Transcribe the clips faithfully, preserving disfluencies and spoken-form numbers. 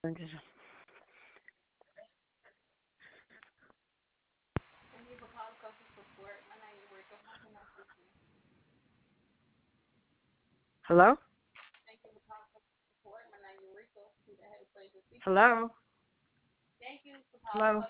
Hello? Hello? Hello?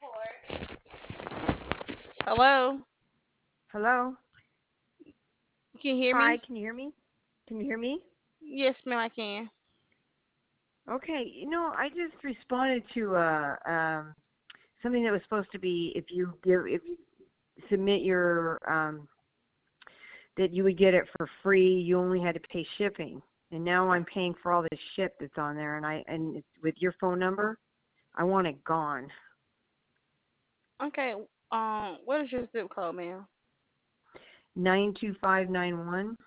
Hello? Hello? You can hear Hi, me? can you hear me? Can you hear me? Yes, ma'am, I can. Okay, you know, I just responded to uh um something that was supposed to be if you give if you submit your um that you would get it for free, you only had to pay shipping. And now I'm paying for all this shit that's on there and I and it's with your phone number, I want it gone. Okay, um, what is your zip code, ma'am? Nine two five nine one.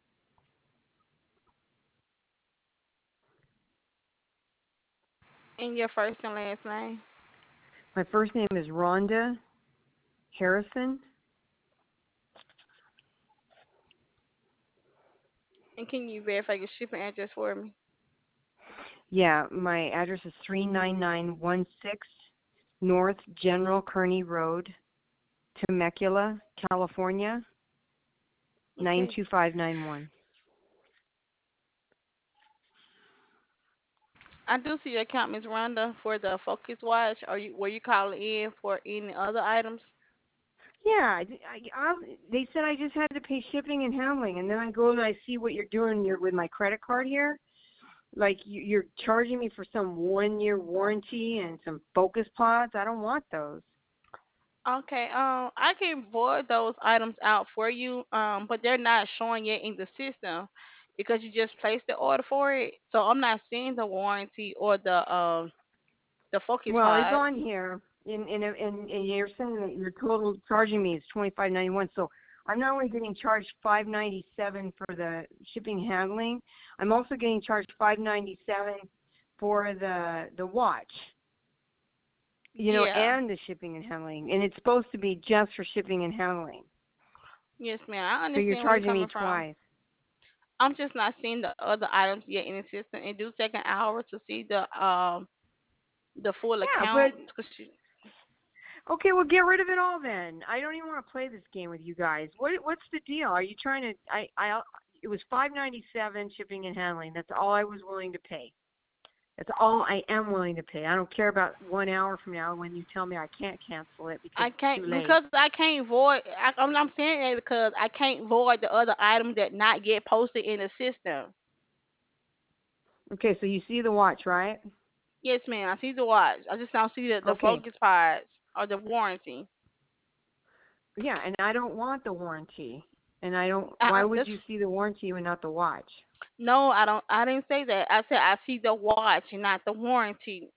And your first and last name? My first name is Rhonda Harrison. And can you verify your shipping address for me? Yeah, my address is three nine nine one six North General Kearney Road, Temecula, California, nine Okay. two five nine one. I do see your account, Miss Rhonda, for the Focus Watch. Are you were you calling in for any other items? Yeah, I, I, I, they said I just had to pay shipping and handling, and then I go and I see what you're doing here with my credit card here. Like you, you're charging me for some one year warranty and some Focus Pods. I don't want those. Okay, um, I can void those items out for you, um, but they're not showing yet in the system because you just placed the order for it. So I'm not seeing the warranty or the um the Focus Well, it's Pods. on here, and and and, and you're saying that your total charging me is twenty five ninety one. So I'm not only getting charged five ninety seven for the shipping and handling, I'm also getting charged five ninety seven for the the watch, you know, Yeah. and the shipping and handling. And it's supposed to be just for shipping and handling. Yes, ma'am. I So you're understand where you're charging me coming from. twice. I'm just not seeing the other items yet in the system. It do take an hour to see the um the full Yeah, account. but 'Cause you- okay, well, get rid of it all then. I don't even want to play this game with you guys. What what's the deal? Are you trying to? I I it was five ninety seven shipping and handling. That's all I was willing to pay. That's all I am willing to pay. I don't care about one hour from now when you tell me I can't cancel it because I it's too can't late. because I can't void. I, I'm, I'm saying that because I can't void the other items that not get posted in the system. Okay, so you see the watch, right? Yes, ma'am. I see the watch. I just don't see the the Okay, focus parts or the warranty. yeah, and I don't want the warranty. And I don't. I, Why I- would that's you see the warranty and not the watch? no. I don't. I didn't say that. I said I see the watch and not the warranty.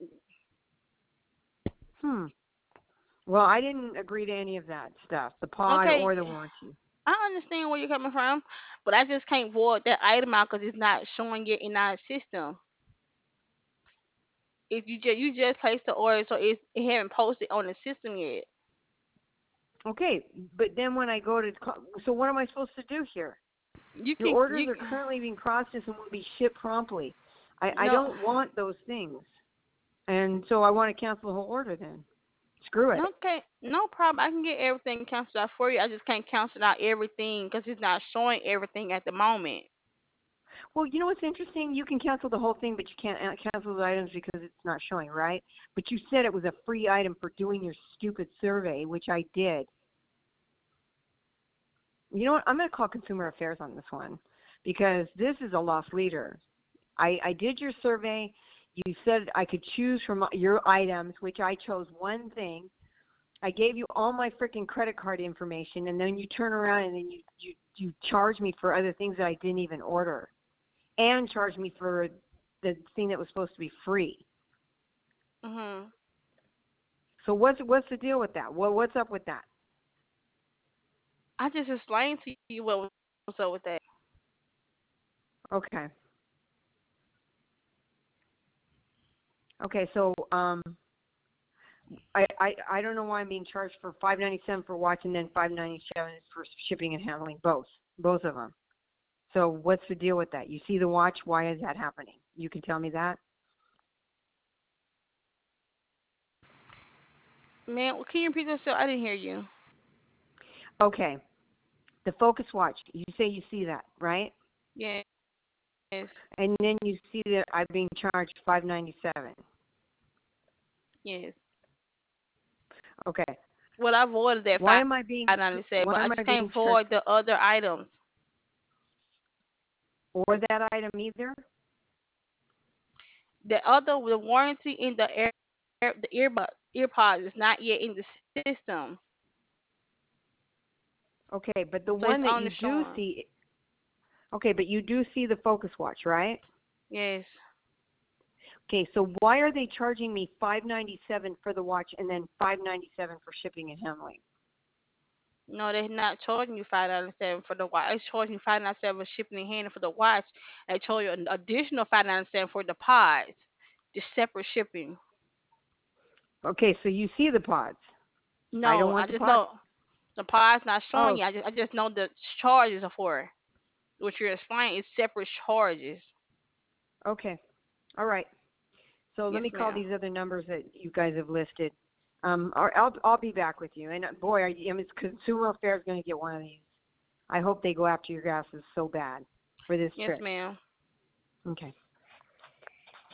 Hmm. Well, I didn't agree to any of that stuff, the pod Okay, or the warranty. I understand where you're coming from, but I just can't void that item out because it's not showing it in our system. If you just you just placed the order, so it's, it haven't posted on the system yet. Okay, but then when I go to, co- so what am I supposed to do here? You Your can orders you are currently being processed and will be shipped promptly. I, I no don't want those things, and so I want to cancel the whole order then. Screw it. okay, no problem. I can get everything canceled out for you. I just can't cancel out everything because it's not showing everything at the moment. Well, you know what's interesting? You can cancel the whole thing, but you can't uh, cancel the items because it's not showing, right? But you said it was a free item for doing your stupid survey, which I did. You know what? I'm going to call Consumer Affairs on this one because this is a lost leader. I, I did your survey. You said I could choose from your items, which I chose one thing. I gave you all my freaking credit card information, and then you turn around and then you, you, you charge me for other things that I didn't even order and charge me for the thing that was supposed to be free. Mhm. So what's what's the deal with that? Well, what's up with that? I just explained to you what was up with that. Okay. Okay, so um I, I, I don't know why I'm being charged for five ninety seven for watch and then five ninety seven for shipping and handling both both of them. So what's the deal with that? You see the watch? Why is that happening? You can tell me that. Man, can you repeat yourself? I didn't hear you. Okay, the Focus Watch. You say you see that, right? Yes. And then you see that I'm being charged five ninety-seven. Yes. Okay. Well, I voided that Why five am I being ninety seven, why but I am I just being can't charged void the other items. for that item either? The other, the warranty in the air, the earbud, earpods is not yet in the system, Okay, but the so it's one that only you do showing. see, okay, but you do see the Focus Watch, right? Yes. Okay, so why are they charging me five ninety-seven for the watch and then five ninety-seven for shipping and handling? No, they're not charging you five ninety seven for the watch. It's charging you five ninety seven shipping and handling for the watch. They charge you an additional five ninety seven for the pods, the separate shipping. Okay, so you see the pods. I don't No, I want the just pods. know the pod's not showing Oh, you. I just I just know the charges are for. What you're explaining is separate charges. okay. All right. So let Yes, me call ma'am. these other numbers that you guys have listed. Um, or I'll I'll be back with you. And uh, boy, I, I mean, Consumer Affairs going to get one of these. I hope they go after your gases so bad for this Yes, trick. ma'am. Okay.